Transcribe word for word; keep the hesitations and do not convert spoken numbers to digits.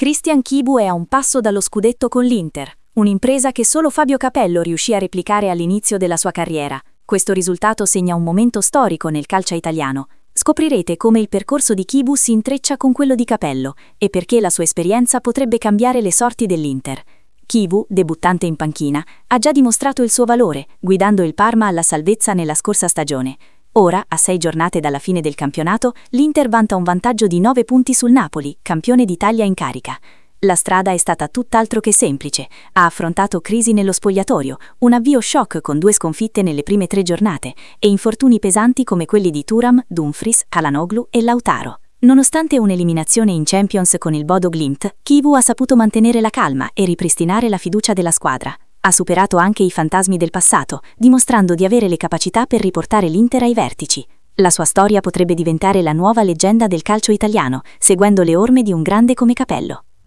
Christian Chivu è a un passo dallo scudetto con l'Inter, un'impresa che solo Fabio Capello riuscì a replicare all'inizio della sua carriera. Questo risultato segna un momento storico nel calcio italiano. Scoprirete come il percorso di Chivu si intreccia con quello di Capello e perché la sua esperienza potrebbe cambiare le sorti dell'Inter. Chivu, debuttante in panchina, ha già dimostrato il suo valore, guidando il Parma alla salvezza nella scorsa stagione. Ora, a sei giornate dalla fine del campionato, l'Inter vanta un vantaggio di nove punti sul Napoli, campione d'Italia in carica. La strada è stata tutt'altro che semplice. Ha affrontato crisi nello spogliatoio, un avvio shock con due sconfitte nelle prime tre giornate e infortuni pesanti come quelli di Thuram, Dumfries, Calhanoglu e Lautaro. Nonostante un'eliminazione in Champions con il Bodo Glimt, Chivu ha saputo mantenere la calma e ripristinare la fiducia della squadra. Ha superato anche i fantasmi del passato, dimostrando di avere le capacità per riportare l'Inter ai vertici. La sua storia potrebbe diventare la nuova leggenda del calcio italiano, seguendo le orme di un grande come Capello.